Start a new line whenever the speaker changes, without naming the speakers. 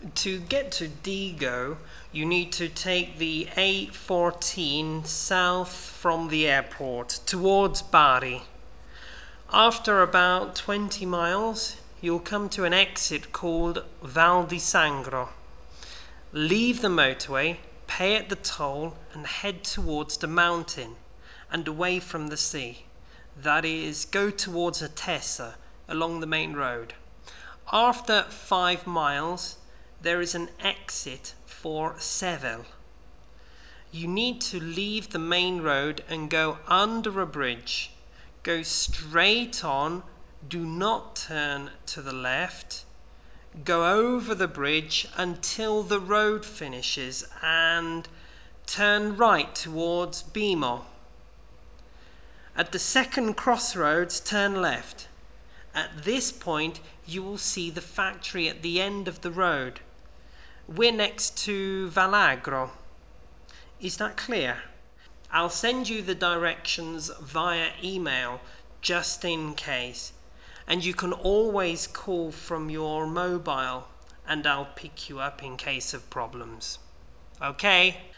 To get to Digo, you need to take the A14 south from the airport towards Bari. After about 20 miles, you'll come to an exit called Val di Sangro. Leave the motorway, pay at the toll, and head towards the mountain and away from the sea. That is, go towards Atessa along the main road. After 5 miles, there is an exit for Sevel. You need to leave the main road and go under a bridge. Go straight on, do not turn to the left. Go over the bridge until the road finishes and turn right towards Bimo. At the second crossroads, turn left. At this point, you will see the factory at the end of the road. We're next to Valagro. Is that clear? I'll send you the directions via email just in case. And you can always call from your mobile and I'll pick you up in case of problems. Okay?